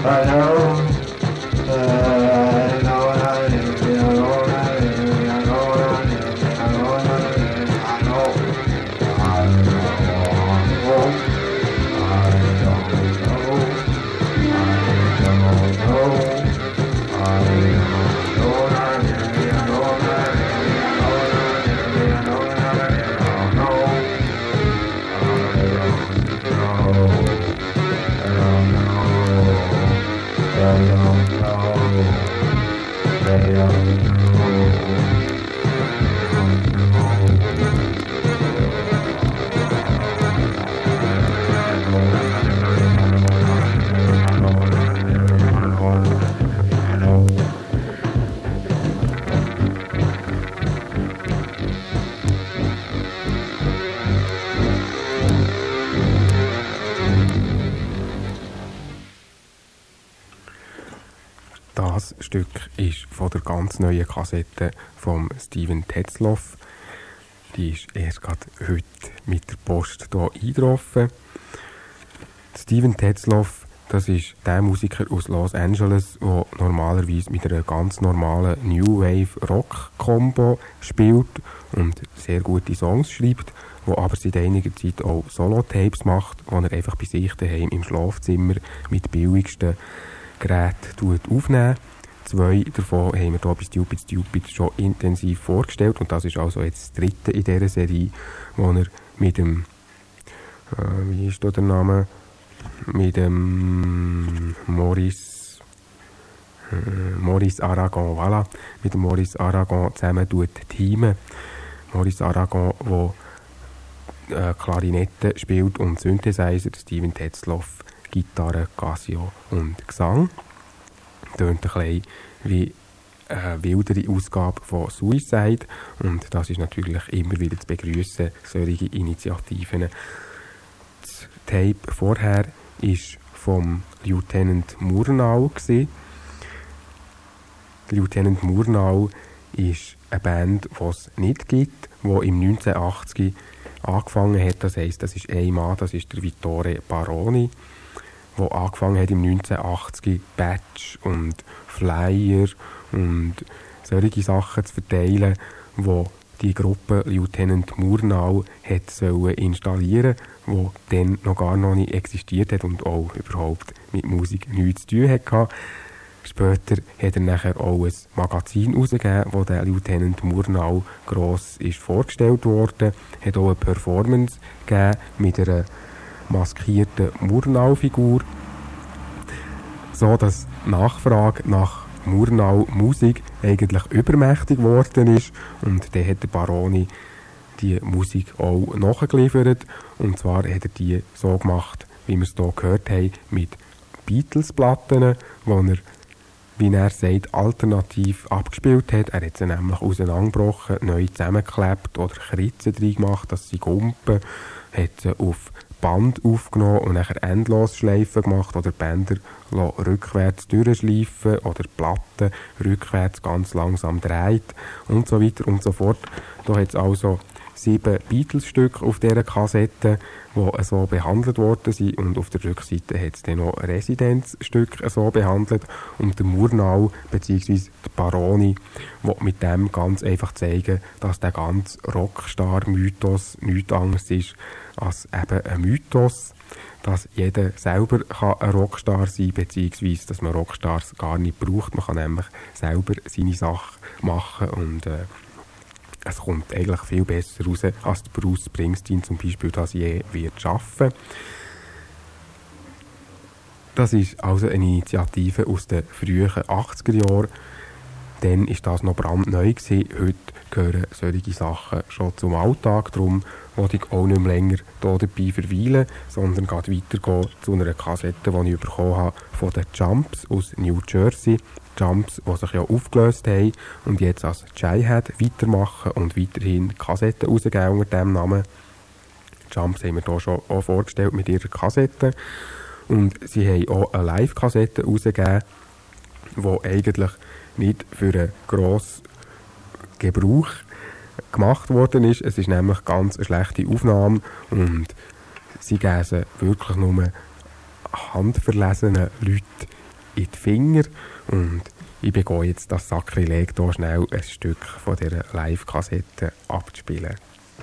Das Stück ist von der ganz neuen Kassette von Steven Tetzlaff. Die ist erst gerade heute mit der Post hier eingetroffen. Steven Tetzlaff, das ist der Musiker aus Los Angeles, der normalerweise mit einer ganz normalen New Wave Rock Combo spielt und sehr gute Songs schreibt, der aber seit einiger Zeit auch Solo-Tapes macht, die er einfach bei sich daheim im Schlafzimmer mit billigsten Geräten aufnehmen. 2 davon haben wir hier bei Stupid Stupid schon intensiv vorgestellt und das ist also jetzt das 3. in dieser Serie, wo er mit dem wie ist da der Name? Mit dem Maurice Aragon, voilà, mit dem Maurice Aragon zusammen teamen. Maurice Aragon, der Klarinette spielt und Synthesizer, Steven Tetzlaff Gitarre, Casio und Gesang. Tönt ein bisschen wie eine wildere Ausgabe von Suicide und das ist natürlich immer wieder zu begrüßen, solche Initiativen. Das Tape vorher war vom Lieutenant Murnau. Lieutenant Murnau ist eine Band, die es nicht gibt, die im 1980 angefangen hat. Das heisst, das ist ein Mann, das ist der Vittore Baroni, der angefangen hat im 1980 Badge und Flyer und solche Sachen zu verteilen, wo die Gruppe Lieutenant Murnau hat installieren, wo dann noch nicht existiert hat und auch überhaupt mit Musik nichts zu tun hatte. Später hat er nachher auch ein Magazin herausgegeben, wo der Lieutenant Murnau gross ist vorgestellt wurde. Hat auch eine Performance gegeben mit einer maskierten Murnau-Figur, so dass die Nachfrage nach Murnau-Musik eigentlich übermächtig geworden ist und dann hat der Baroni die Musik auch nachgeliefert und zwar hat er die so gemacht, wie wir es hier gehört haben, mit Beatles-Platten, wo er, wie er sagt, alternativ abgespielt hat. Er hat sie nämlich auseinandergebrochen, neu zusammengeklebt oder Kritzen drin gemacht, dass sie gumpen, hat sie auf Band aufgenommen und nachher Endlosschleifen gemacht oder Bänder rückwärts durchschleifen oder Platten rückwärts ganz langsam dreht und so weiter und so fort. Da hat es also 7 Beatles-Stücke auf dieser Kassette, die so behandelt worden sind und auf der Rückseite hat es dann noch Residenzstücke so behandelt und der Murnau bzw. der Baroni will mit dem ganz einfach zeigen, dass der ganze Rockstar-Mythos nichts anderes ist als eben ein Mythos, dass jeder selber ein Rockstar sein kann, beziehungsweise dass man Rockstars gar nicht braucht. Man kann nämlich selber seine Sache machen und es kommt eigentlich viel besser raus, als der Bruce Springsteen zum Beispiel das je wird schaffen. Das ist also eine Initiative aus den frühen 80er Jahren. Dann war das noch brandneu gewesen. Heute gehören solche Sachen schon zum Alltag. Darum wollte ich auch nicht mehr länger hier dabei verweilen, sondern geht weitergehen zu einer Kassette, die ich bekommen habe von den Jumps aus New Jersey. Jumps, die sich ja aufgelöst haben und jetzt als Jihad weitermachen und weiterhin Kassetten rausgeben unter diesem Namen. Jumps haben wir hier schon auch vorgestellt mit ihrer Kassette. Und sie haben auch eine Live-Kassette rausgegeben, die eigentlich nicht für einen grossen Gebrauch gemacht worden ist. Es ist nämlich ganz eine schlechte Aufnahme und sie geben sie wirklich nur handverlesenen Leuten in die Finger und ich begehe jetzt das Sakrileg, hier schnell ein Stück von dieser Live-Kassette abzuspielen.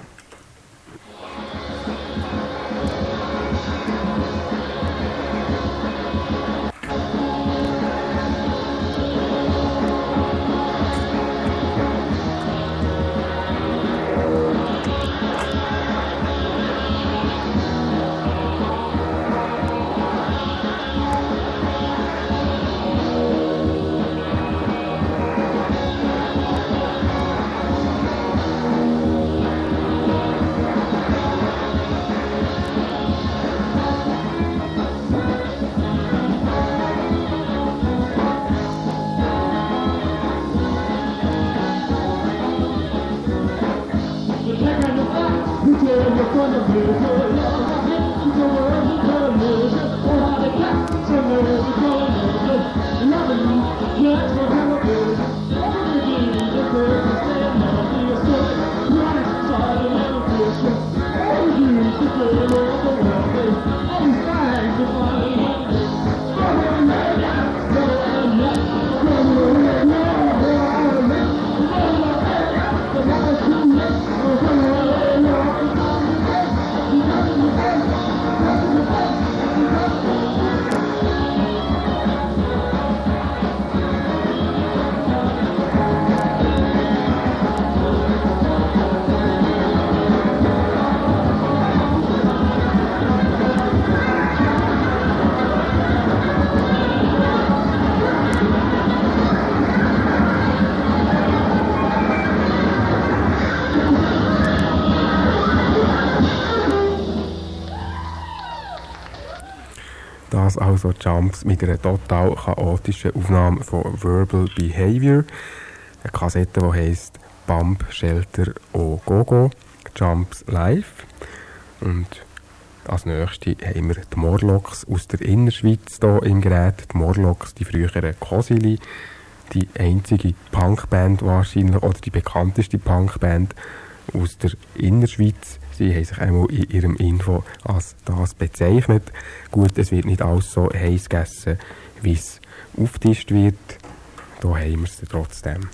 Das also Jumps mit einer total chaotischen Aufnahme von Verbal Behavior. Eine Kassette, die heisst Bump Shelter O Go-Go, Jumps Live. Und als nächstes haben wir die Morlocks aus der Innerschweiz hier im Gerät. Die Morlocks, die früheren Kosili, die einzige Punkband wahrscheinlich, oder die bekannteste Punkband aus der Innerschweiz. Sie haben sich einmal in ihrem Info als das bezeichnet. Gut, es wird nicht alles so heiß gegessen, wie es aufgetischt wird. Da haben wir es trotzdem.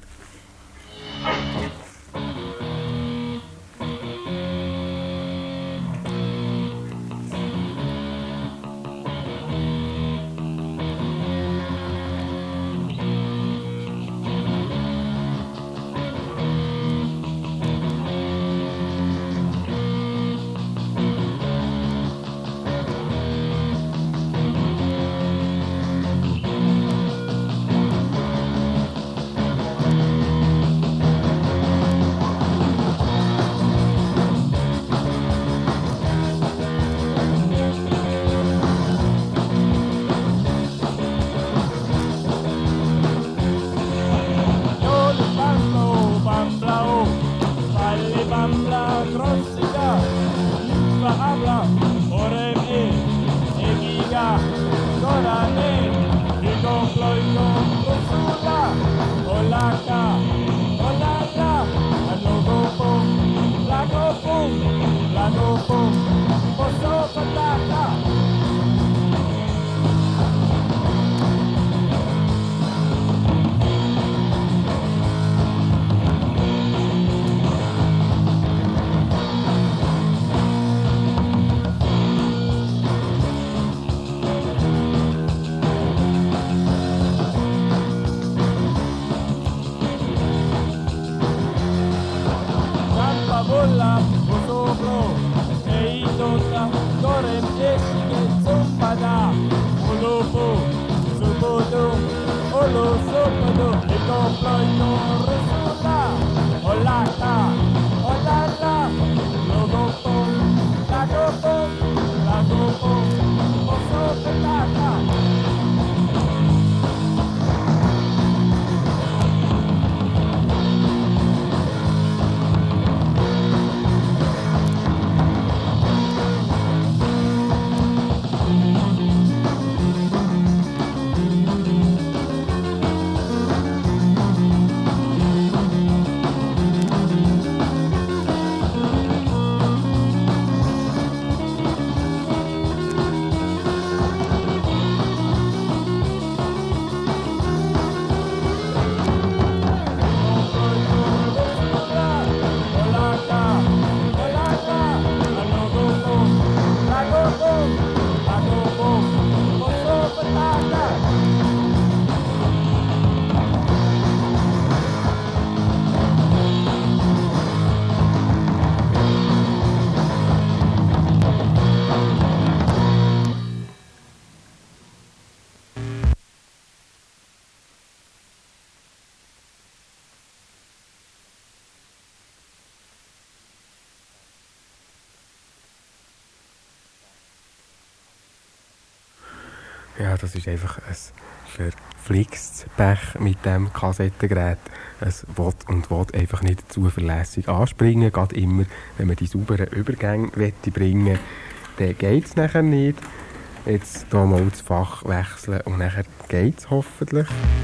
Ja, das ist einfach ein verflixtes Pech mit dem Kassettengerät. Es will und will einfach nicht zuverlässig anspringen. Gerade immer, wenn man die sauberen Übergänge bringen möchte, dann geht es nachher nicht. Jetzt hier mal das Fach wechseln und nachher geht es hoffentlich.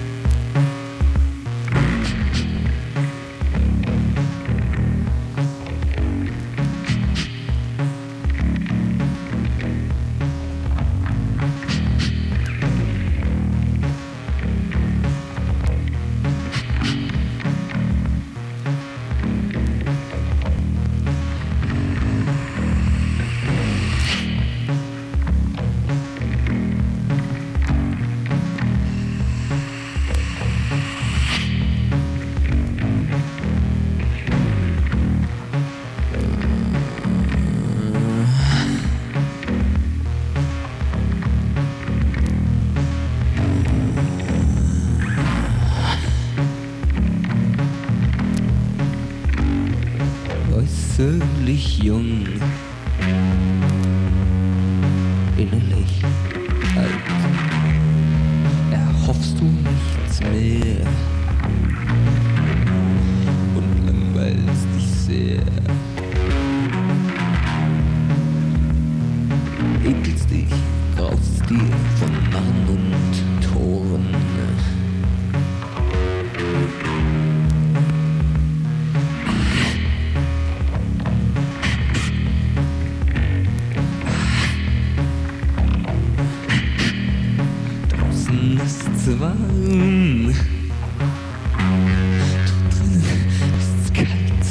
Äußerlich jung, innerlich alt, erhoffst du nichts mehr und langweilst dich sehr, ekelst dich, graust dir von Narren und Toren. Warm. Dort drinnen ist's kalt,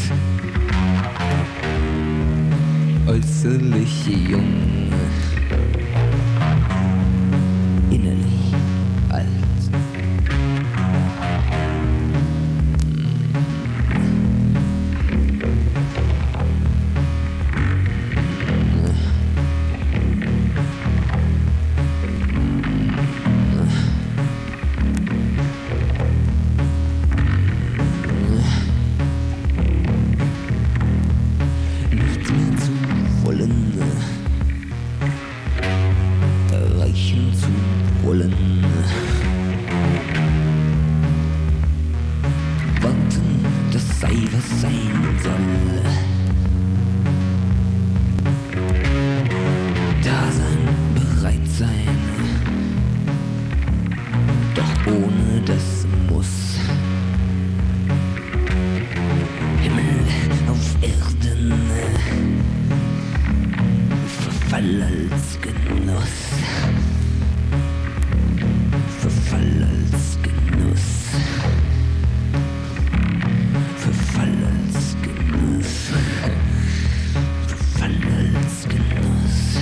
äußerlich jung, innerlich alt. Erreichen zu wollen, warten, das sei, was sein soll, da sein, bereit sein, doch ohne das Muss, Himmel auf Erden, Verfall als Genuss, Verfall als Genuss, Verfall als Genuss, Verfall als Genuss.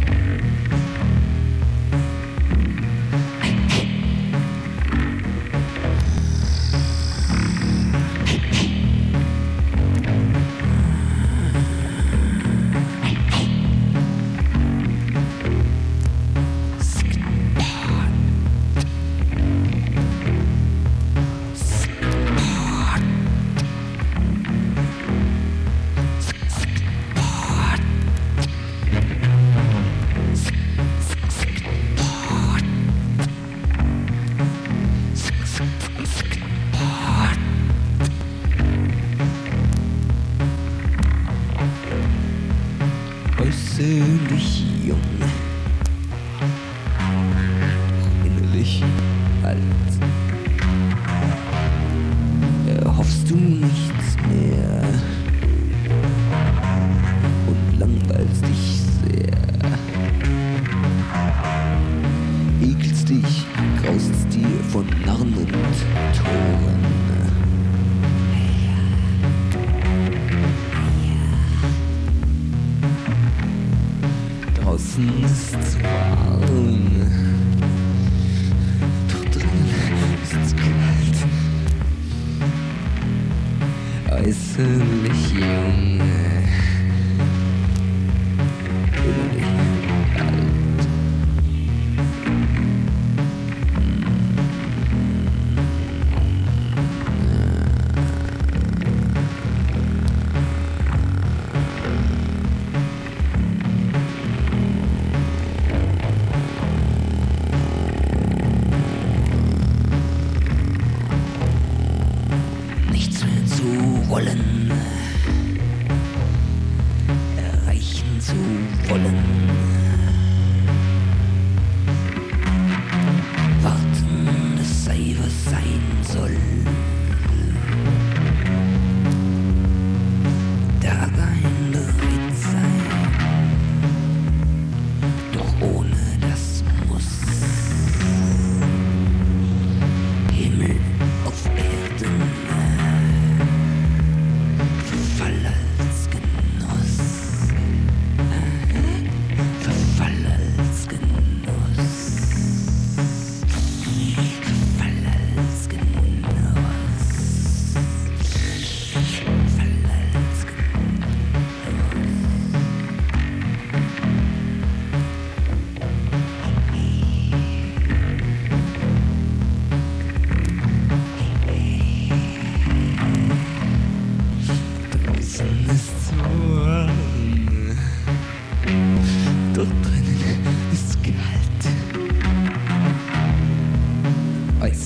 Äußerlich jung, innerlich alt, erhoffst du nichts mehr und langweilst dich sehr, ekelst dich, graust dir von Narren und Toren. Draußen ist's warm, dort drinnen ist's kalt, äußerlich jung, innerlich alt.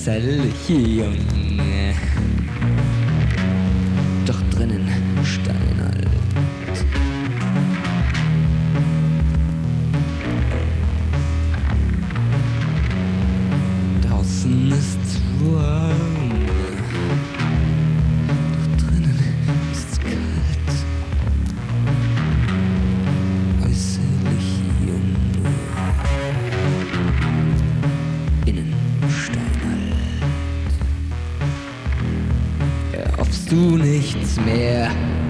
äußerliche Junge, doch drinnen steinalt. Draußen ist's warm, doch drinnen ist's kalt. Äußerlich jung, innen steinalt. Erhoffst du nichts mehr?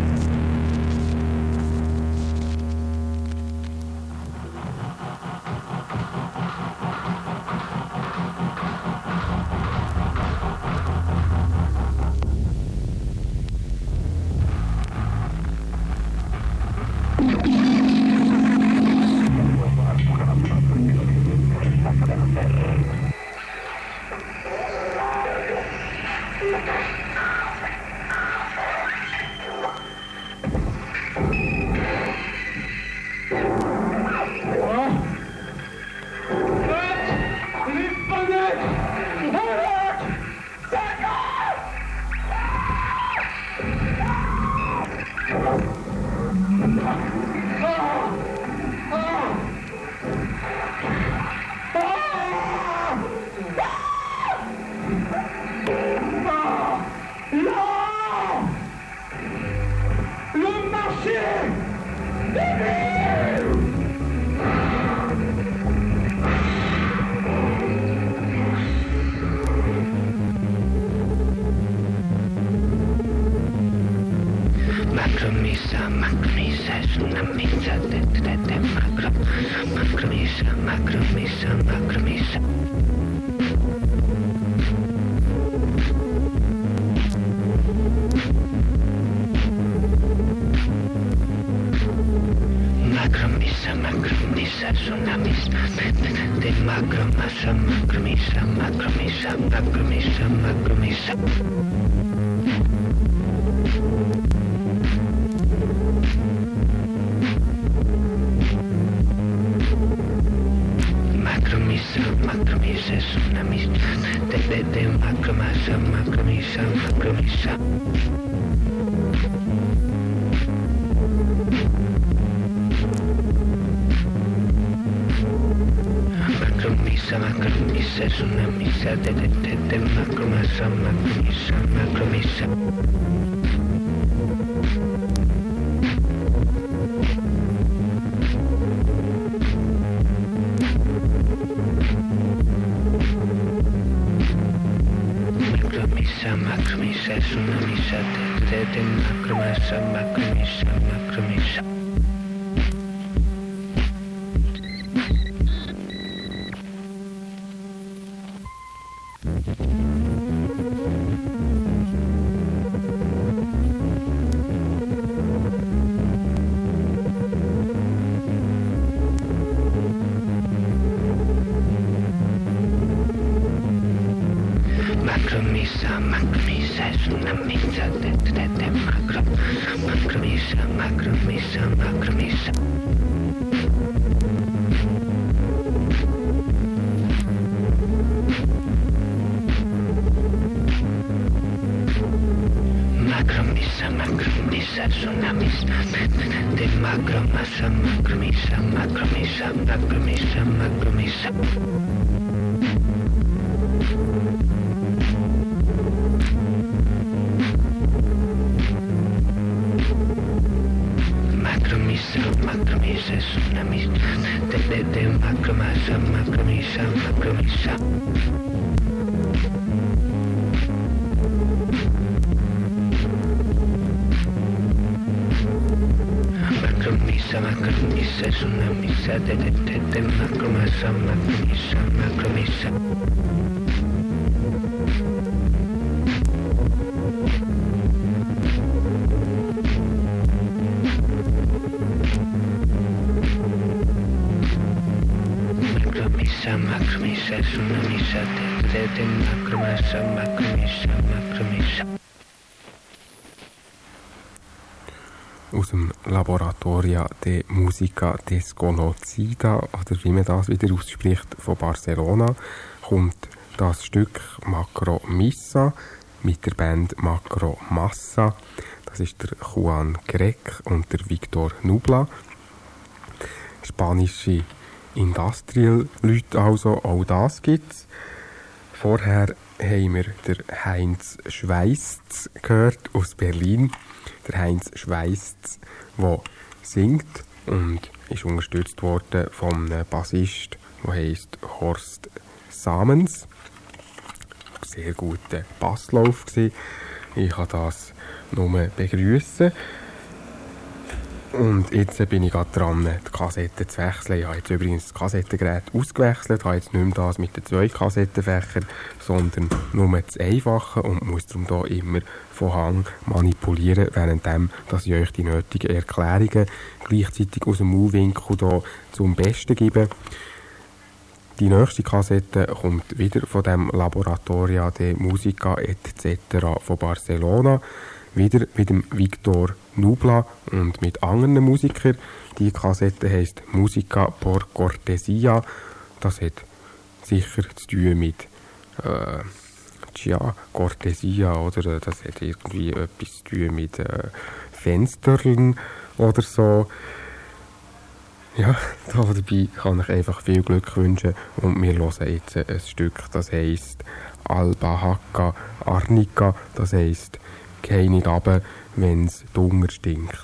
Aus dem Laboratoria de Musica Desconocida, oder wie man das wieder ausspricht, von Barcelona, kommt das Stück Macro Missa mit der Band Macro Massa. Das ist der Juan Grec und der Victor Nubla. Spanische Industrial-Leute also, auch das gibt's. Vorher haben wir den Heinz Schweisz gehört aus Berlin. Der Heinz Schweisz, der singt und ist unterstützt worden von einem Bassist, der heisst Horst Samens. Sehr guter Basslauf gewesen. Ich kann das nur begrüßen. Und jetzt bin ich gerade dran, die Kassette zu wechseln. Ich habe jetzt übrigens das Kassettengerät ausgewechselt. Ich habe jetzt nicht mehr das mit den 2 Kassettenfächern, sondern nur das Einfache und muss darum hier immer von Hand manipulieren, währenddem, dass ich euch die nötigen Erklärungen gleichzeitig aus dem Mauwinkel hier zum Besten gebe. Die nächste Kassette kommt wieder von dem Laboratoria de Musica etc. von Barcelona. Wieder mit dem Victor Nubla und mit anderen Musikern. Die Kassette heisst Musica por Cortesia. Das hat sicher zu tun mit Cortesia, oder? Das hat irgendwie etwas zu tun mit Fensterlen oder so. Ja, dabei kann ich einfach viel Glück wünschen und wir hören jetzt ein Stück, das heisst Albahaca Arnica, das heisst geh nicht runter, wenn's Hunger stinkt.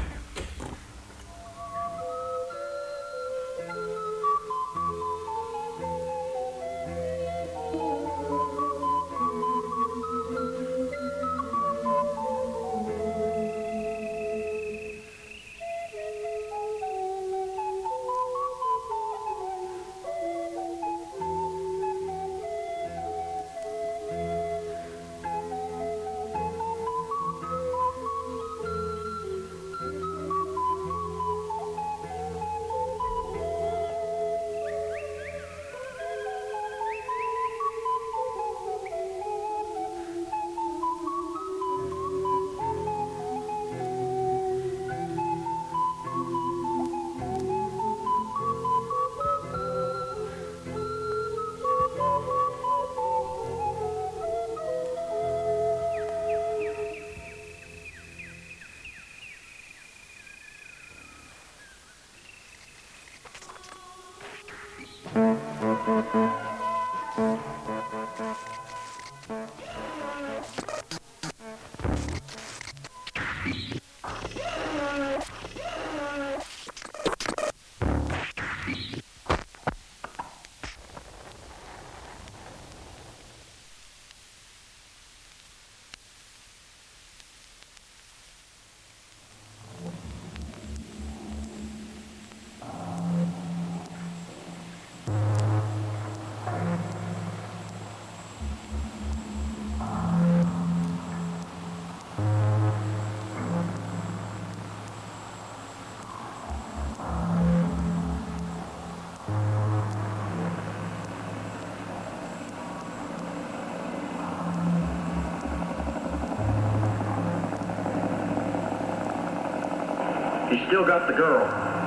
He still got the girl.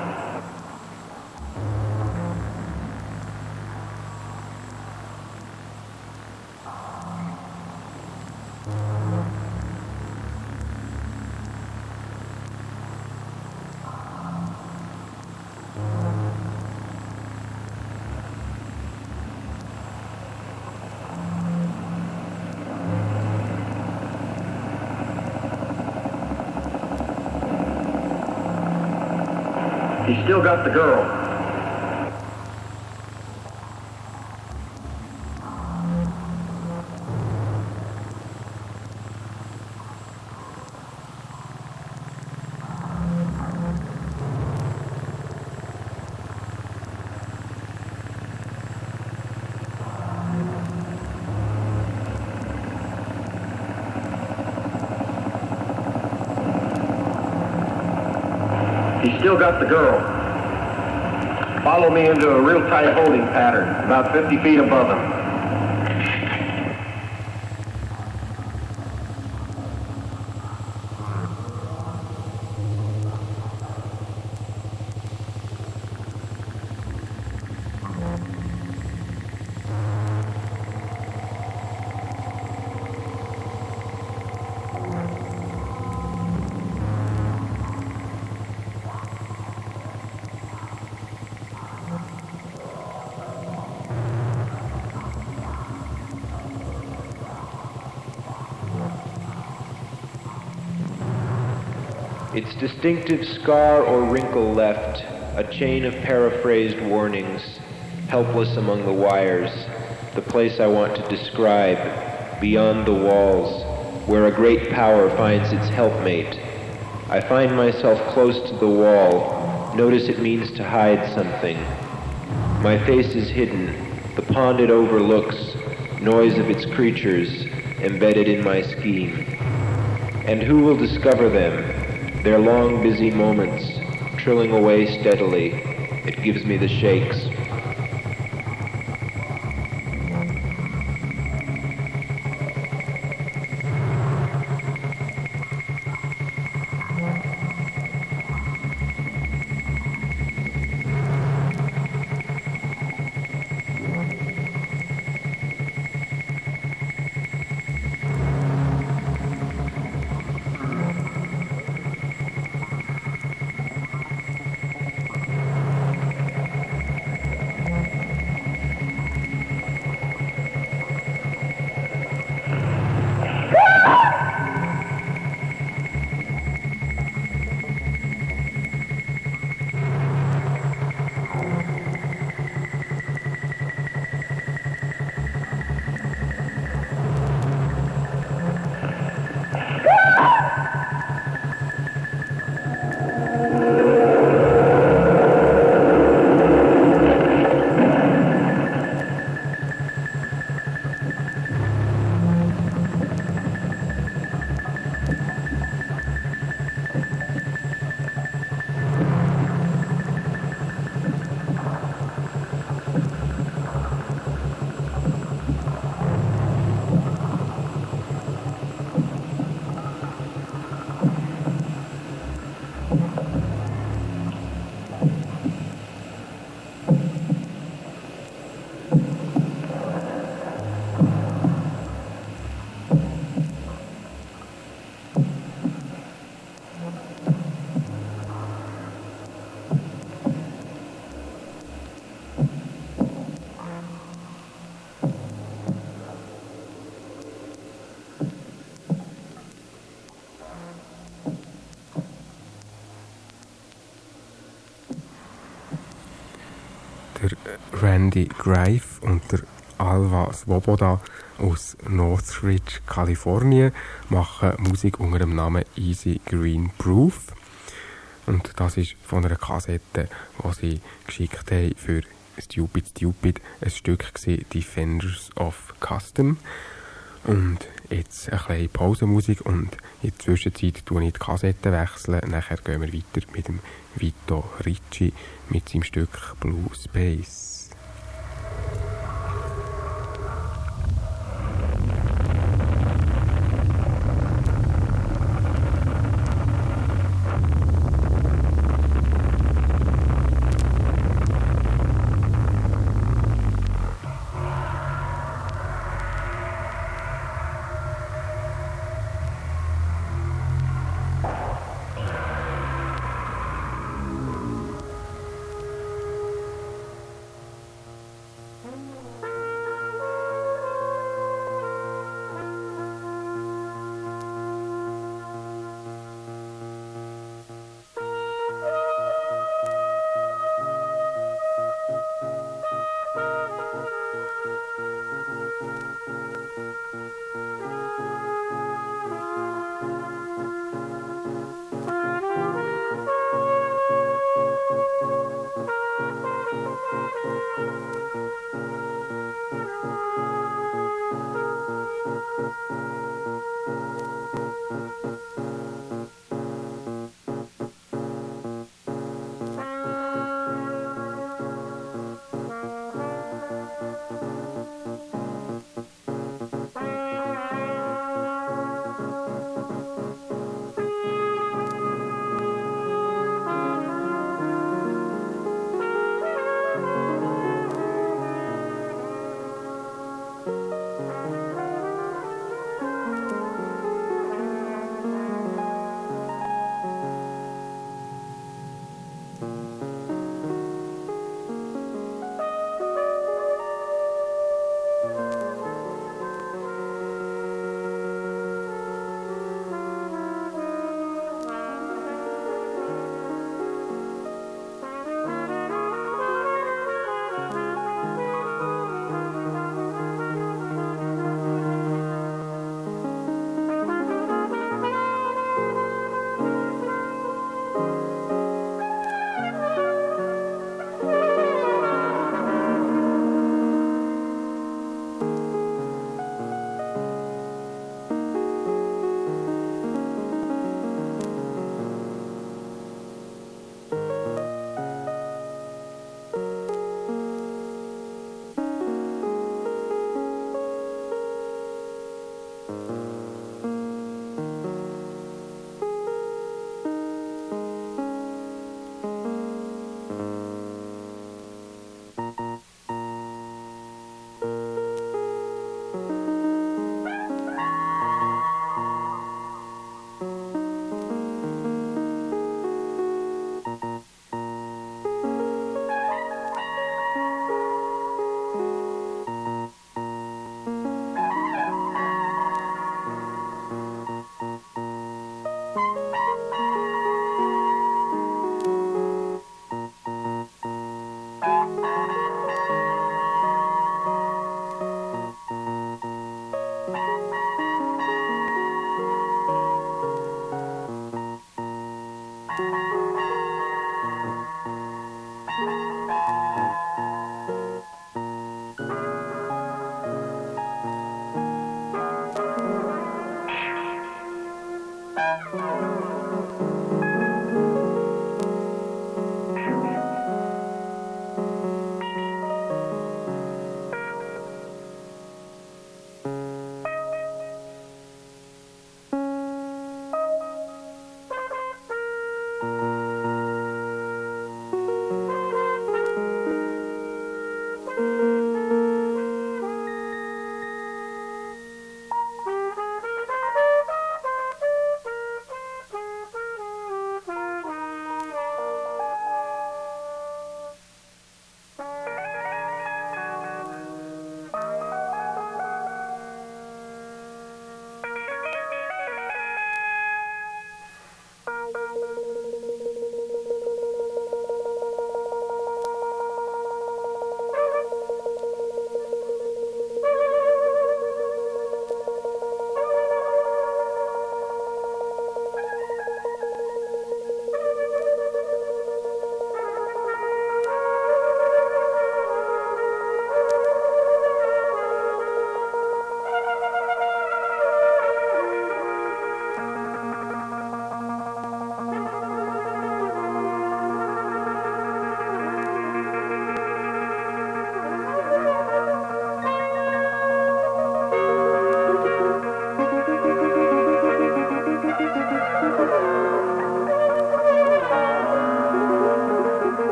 He still got the girl. He still got the girl. Follow me into a real tight holding pattern, about 50 feet above him. Its distinctive scar or wrinkle left, a chain of paraphrased warnings, helpless among the wires, the place I want to describe, beyond the walls, where a great power finds its helpmate. I find myself close to the wall, notice it means to hide something. My face is hidden, the pond it overlooks, noise of its creatures, embedded in my scheme. And who will discover them, their long busy moments, trilling away steadily? It gives me the shakes. Der Randy Greif und der Alva Svoboda aus Northridge, Kalifornien, machen Musik unter dem Namen Easy Green Proof. Und das ist von einer Kassette, die sie geschickt haben für Stupid Stupid, ein Stück gewesen, Defenders of Custom. Und jetzt eine kleine Pausenmusik und in der Zwischenzeit wechsle ich die Kassette. Nachher gehen wir weiter mit dem Vito Ricci mit seinem Stück Blue Space.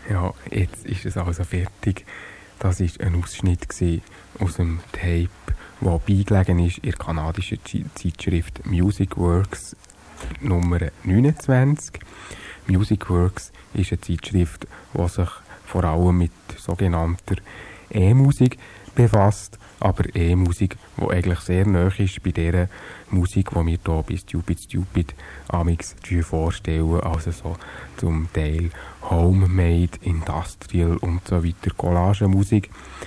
Ja, jetzt ist es also fertig. Das war ein Ausschnitt aus dem Tape, der beigelegen ist in der kanadischen Zeitschrift Music Works Nummer 29. Music Works ist eine Zeitschrift, die sich vor allem mit sogenannter E-Musik befasst, aber E-Musik, die eigentlich sehr nahe ist bei der Musik, die wir hier bei Stupid amix vorstellen, also so zum Teil Homemade, Industrial und so weiter, Collagenmusik.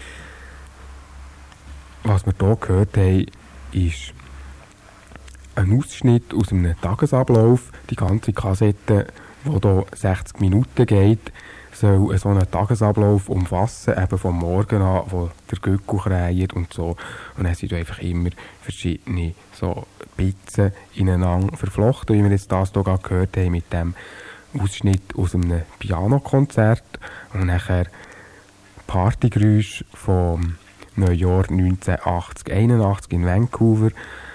Was wir hier gehört haben, ist ein Ausschnitt aus einem Tagesablauf. Die ganze Kassette, die hier 60 Minuten geht, soll so einen Tagesablauf umfassen, eben vom Morgen an, wo der Gückel kräht und so. Und dann sind einfach immer verschiedene so Pizzen ineinander verflochten, wie wir jetzt das hier gehört haben mit dem Ausschnitt aus einem Pianokonzert und nachher Partygeräusche vom Neujahr 1980-81 in Vancouver,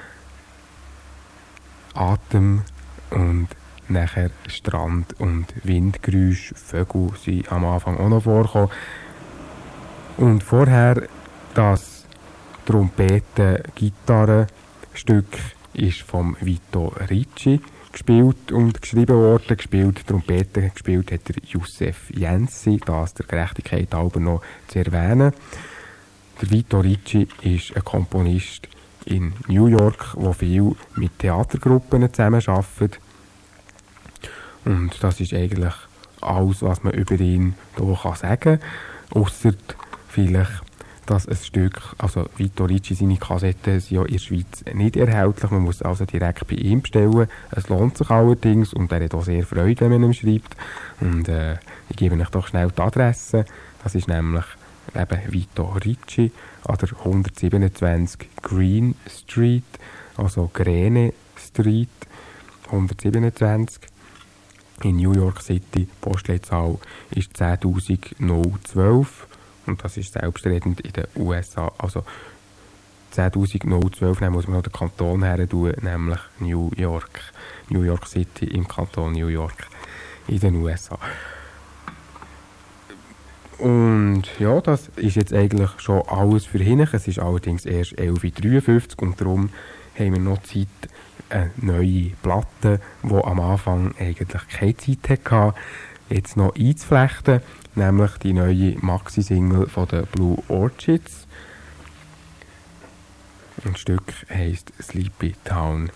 Atem und nachher Strand- und Windgeräusche, Vögel sind am Anfang auch noch vorgekommen. Und vorher das Trompeten-Gitarrenstück ist vom Vito Ricci gespielt und geschrieben worden. Trompete gespielt hat der Youssef Jensi, das der Gerechtigkeit halber noch zu erwähnen. Der Vito Ricci ist ein Komponist in New York, der viel mit Theatergruppen zusammenarbeitet. Und das ist eigentlich alles, was man über ihn hier sagen kann. Ausser vielleicht, dass ein Stück, also Vito Ricci, seine Kassetten sind ja in der Schweiz nicht erhältlich. Man muss also direkt bei ihm bestellen. Es lohnt sich allerdings und er hat auch sehr Freude, wenn man ihm schreibt. Und ich gebe euch doch schnell die Adresse. Das ist nämlich eben Vito Ricci an der 127 Green Street, also Grene Street 127 in New York City. Postleitzahl ist 10.012 und das ist selbstredend in den USA. Also 10.012, dann muss man noch den Kanton her tun, nämlich New York. New York City im Kanton New York in den USA. Und ja, das ist jetzt eigentlich schon alles für hinten. Es ist allerdings erst 11.53 Uhr und darum haben wir noch Zeit, eine neue Platte, die am Anfang eigentlich keine Zeit hatte, jetzt noch einzuflechten, nämlich die neue Maxi-Single von den Blue Orchids. Ein Stück heisst Sleepy Town.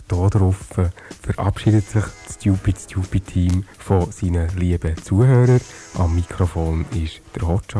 darauf verabschiedet sich das Stupid Team von seinen lieben Zuhörern. Am Mikrofon ist der Hotshot.